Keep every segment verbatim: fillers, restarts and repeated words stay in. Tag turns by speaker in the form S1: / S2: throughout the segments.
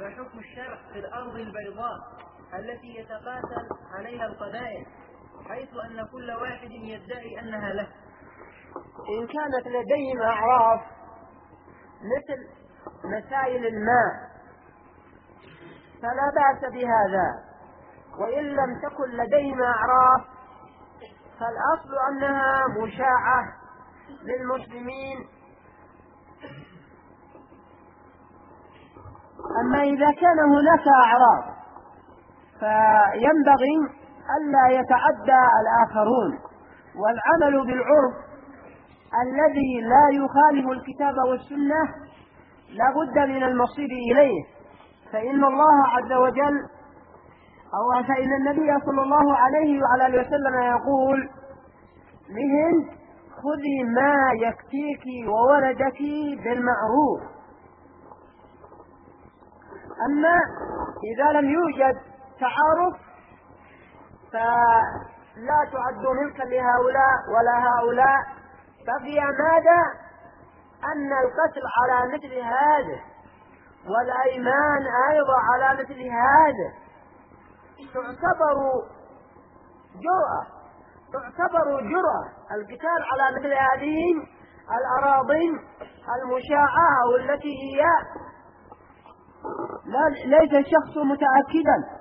S1: ما حكم الشرع في الأرض البيضاء التي يتقاتل عليها القبائل حيث أن كل واحد يدعي أنها له؟
S2: إن كانت لديهم أعراف مثل مسائل الماء فلا بأس بهذا، وإن لم تكن لديهم أعراف فالأصل أنها مشاعة للمسلمين. أما إذا كان هناك أعراف فينبغي ألا يتعدى الآخرون، والعمل بالعرف الذي لا يخالف الكتاب والسنة لا بد من المصير إليه، فإن الله عز وجل أو فإن النبي صلى الله عليه وعلى آله وسلم يقول لهند: خذي ما يكفيك وولدك بالمعروف. أما إذا لم يوجد تعارف فلا تعد ملكا لهؤلاء ولا هؤلاء، بقي ماذا؟ أن القتل على مثل هذا والأيمان أيضا على مثل هذا تعتبر جرأة تعتبر جرأة القتال على مثل هذه الأراضين المشاعة والتي هي ليس الشخص متأكدا،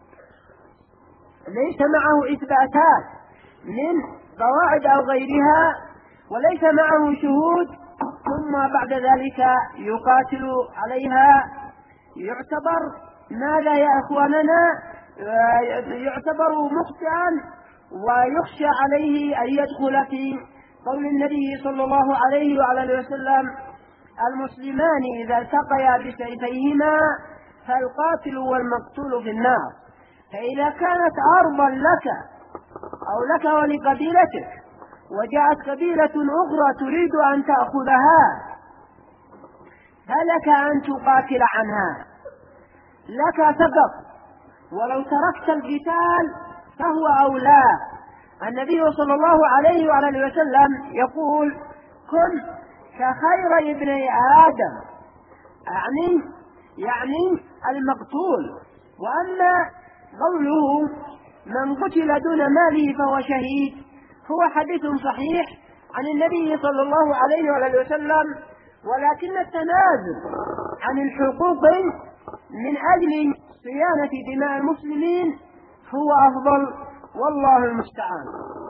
S2: ليس معه إثباتات من قواعد أو غيرها، وليس معه شهود، ثم بعد ذلك يقاتل عليها. يعتبر ماذا يا أخواننا؟ يعتبر مخطئا ويخشى عليه أن يدخل في قول النبي صلى الله عليه وعلى وسلم: المسلمان إذا التقيا بسيفيهما فالقاتل والمقتول في النار. فإذا كانت أرضا لك أو لك ولقبيلتك وجاءت قبيلة أخرى تريد أن تأخذها فلك أن تقاتل عنها، لك فقط، ولو تركت القتال فهو أولى. النبي صلى الله عليه وعلى وسلم يقول: كن كخير ابن آدم، يعني يعني المقتول. وأما قوله من قتل دون ماله فهو شهيد هو حديث صحيح عن النبي صلى الله عليه وعلى وسلم، ولكن التنازل عن الحقوق من أجل صيانة دماء المسلمين هو أفضل، والله المستعان.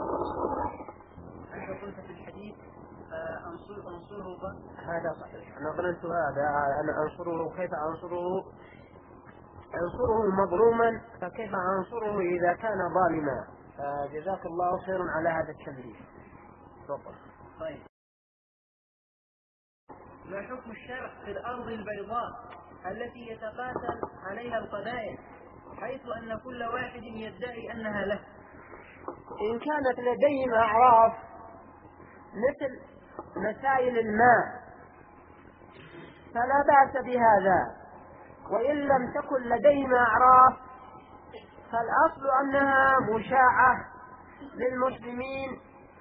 S1: أنت قلت في الحديث أنصره أنصره
S2: هذا صحيح، أنا ظننت هذا، أنا أنصره كيف أنصره؟ أنصره مظلوما فكيف أنصره إذا كان ظالما؟ جزاك الله خير على هذا التنبيه. تفضل.
S1: طيب، ما حكم الشرع في الأرض البيضاء التي يتقاتل عليها القبائل حيث أن كل واحد يدعي أنها له؟
S2: إن كانت لديهم أعراف مثل مسائل الماء فلا بأس بهذا، وإن لم تكن لديهم أعراف فالأصل أنها مشاعة للمسلمين.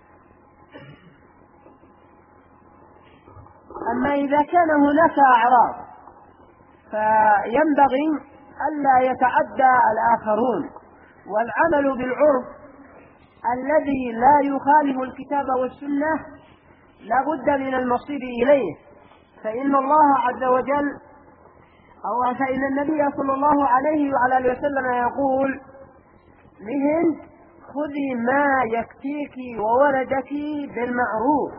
S2: أما إذا كان هناك أعراف فينبغي ألا يتعدى الآخرون، والعمل بالعرف الذي لا يخالف الكتاب والسنة لا بد من المصير إليه، فإن الله عز وجل أو فإن النبي صلى الله عليه وعلى آله وسلم يقول لهند: خذي ما يكفيك وولدك بالمعروف.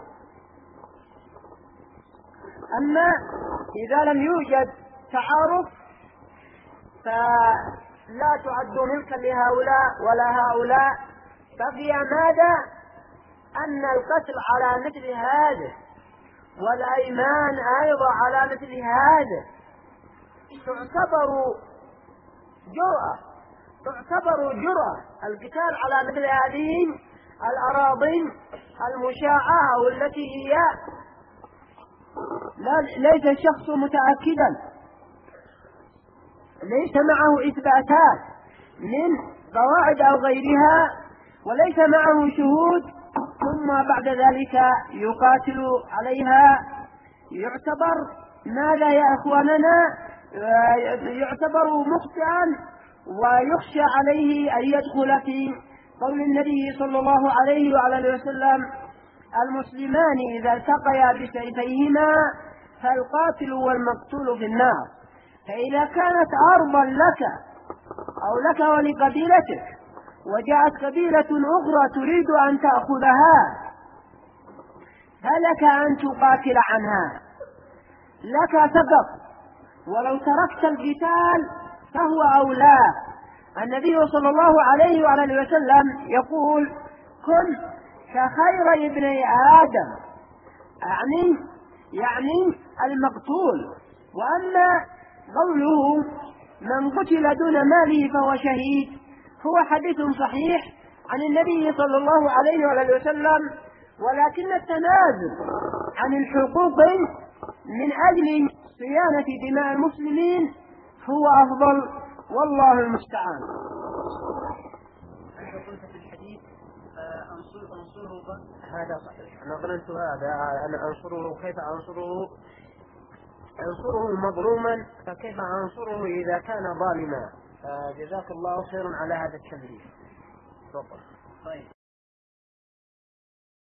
S2: أما إذا لم يوجد تعارف فلا تعد ملكا لهؤلاء ولا هؤلاء، بقي ماذا؟ أن القتل على مثل هذا والأيمان أيضا على مثل هذا تعتبر جرأة تعتبر جرأة القتال على مثل هذه الأراضين المشاعة والتي هي ليس الشخص متأكدا، ليس معه إثباتات من قواعد أو غيرها، وليس معه شهود، ثم بعد ذلك يقاتل عليها. يعتبر ماذا يا أخواننا؟ يعتبر مخطئا ويخشى عليه أن يدخل في قول النبي صلى الله عليه وعلى وسلم: المسلمان إذا التقيا بسيفيهما فالقاتل والمقتول في النار. فإذا كانت أرضا لك أو لك ولقبيلتك وجاءت قبيلة أخرى تريد أن تأخذها فلك أن تقاتل عنها، لك فقط، ولو تركت القتال فهو أولى. النبي صلى الله عليه وعلى وسلم يقول: كن كخير ابني آدم، يعني يعني المقتول. وأما قوله من قتل دون ماله فهو شهيد هو حديث صحيح عن النبي صلى الله عليه وعلى وسلم، ولكن التنازل عن الحقوق من أجل صيانة دماء المسلمين هو أفضل، والله المستعان.
S1: أنت قلت في الحديث أنصر أنصره،
S2: هذا صحيح، أنا ظننت هذا، أنا أنصره كيف أنصره؟ أنصره مظلوما فكيف أنصره إذا كان ظالما؟ جزاك الله خيرا على هذا التنبيه.
S1: طيب.